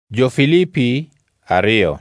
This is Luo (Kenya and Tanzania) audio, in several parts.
Jo-Filipi 2.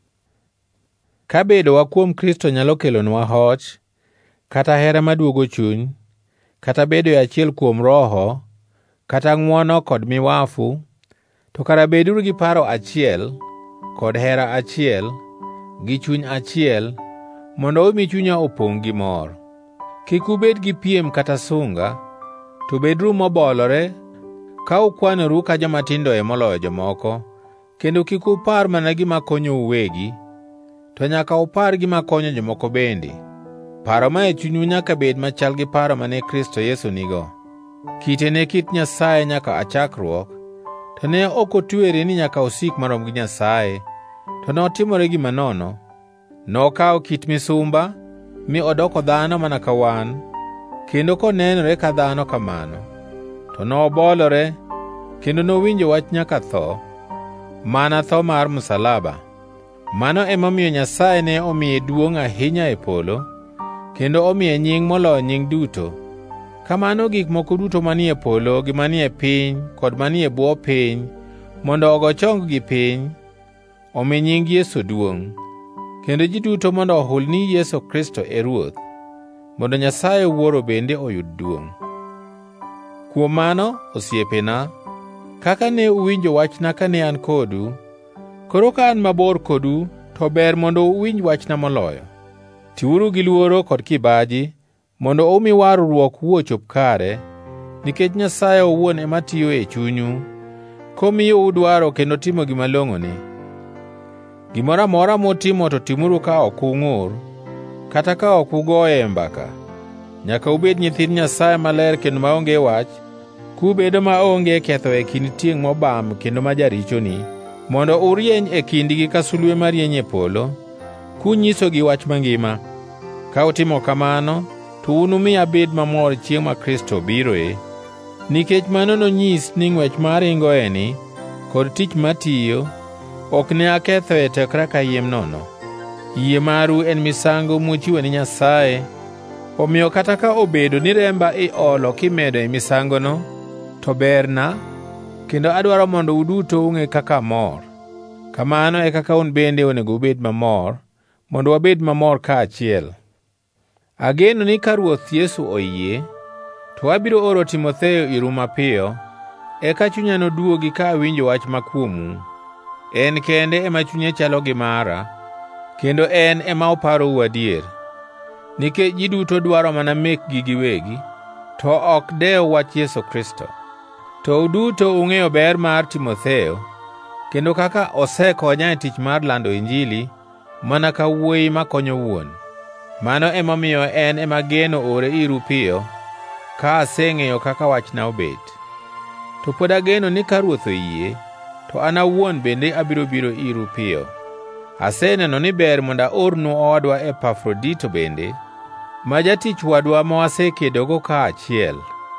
Ka bedowa kuom Kristo nyalo kelonwa hoch, kata hera maduogo chuny, kata bedo achiel kuom Roho, kata ng'wono kod miwafu, to kara beduru gi paro achiel, kod hera achiel, gi chuny achiel, mondo omi chunya opongʼ gi mor. Kik ubed gi piem kata sunga, to bedru mobolore, ka ukwanoru ka joma tindoe moloyo jomoko, kendo kik upar mana gima konyo uwegi, to nyaka upar gima konyo jomoko bende. Paro ma e chunyu nyaka bed machal gi paro mane Kristo Yesu nigo. Kite ne kit Nyasaye nyaka aa chakruok, to ne ok otwere ni nyaka osik marom gi Nyasaye, to notimore gima nono. Nokawo kit misumba, mi odoko dhano mana ka wan, kendo konenore ka dhano kamano, to nobolore, kendo nowinjo wach nyaka tho, mana tho mar msalaba. Mano emomiyo Nyasaye ne omiye duongʼ ahinya e polo, kendo omiye nying moloyo nying duto. Kamano gik moko duto manie polo gi manie piny kod manie bwo piny, mondo ogo chong gi piny, omi nying Yesu duongʼ, kendo ji duto mondo ohul ni Yesu Kristo e Ruoth, mondo Nyasaye Wuoro bende oyud duongʼ. Kuom mano, osiepena, kaka ne uwinjo wachna kane an kodu, koro ka an mabor kodu, to ber mondo uwinj wachna moloyo. Tiuru gi luoro kod kibaji, mondo umi warruok ochop kare, nikech Nyasaye owuon ema tiyo e chunyu, komiyou dwaro kendo timo gima long'one. Gimoro amora mutimo to timuru ka ok ung'ur, kata ka ok ugoye mbaka. Nyaka ubed nyithind Nyasaye maler kendo maonge wach, kubedo maonge ketho e kind tieng' mobam kendo ma jarichoni, mondo urieny e kindgi ka sulwe marieny e polo, kunyisogi wach mangima. Ka utimo kamano, to unumi abed mamor chiengʼ ma Kristo biroe, nikech mano nonyis ni ng'wech maringoeni kod tich matiyo ok ne aketho e tekra kayiem nono. Yie maru en misango muchiwo ni Nyasaye, omiyo kata ka obedo ni remba iolo kimedo e misangono, to berna, kendo adwaro mondo uduto ung'e kaka mor. Kamano e kaka un bende onego ubed mamor, mondo wabed mamor kaachiel. Ageno ni ka Ruoth Yesu oyie, to abiro oro Timotheo iru mapiyo, eka chunya noduogi ka awinjo wach makuomu. En kende ema chunye chalo gi mara, kendo en ema oparou adier. Nikech ji duto dwaro mana mekgi giwegi, to ok dew wach Yesu Kristo. To uduto ung'eyo ber mar Timotheo, kendo kaka osekonya e tich mar lando Injili, mana ka wuoyi makonyo wuon. Mano emomiyo en ema geno ore iru piyo, ka aseng'eyo kaka wachna obet. To pod ageno ni ka Ruoth oyie, to an awuon bende abiro biro iru piyo. Aseneno ni ber mondo aornu owadwa Epafrodito bende, ma jatich wadwa ma wasekedogo kaachiel.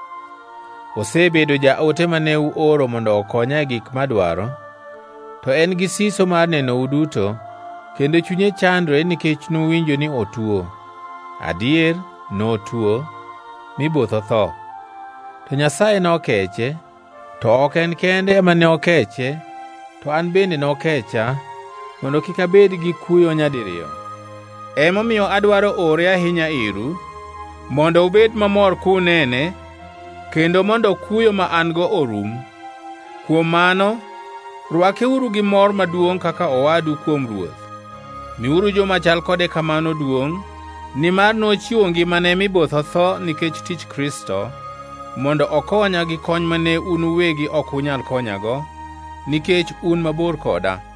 Osebedo jaote mane uoro mondo okonya e gik madwaro, to en gi siso mar nenou duto, kendo chunye chandore nikech nuwinjo ni otuo. Adier, notuo, mi both otho. To Nyasaye nokeche, to ok en kende ema ne okeche, to an bende nokecha, mondo kik abed gi kuyo nyadiriyo. Emomiyo adwaro ore ahinya iru, mondo ubed mamor kunene, kendo mondo kuyo ma an-go orum. Kuom mano, rwakeuru gi mor maduongʼ kaka owadu kuom Ruoth. Miuru joma chal kode kamano duongʼ, nimar nochiwo ngimane mi both otho nikech tich Kristo, mondo okonya gi kony mane un uwegi ok unyal konyago, nikech un mabor koda.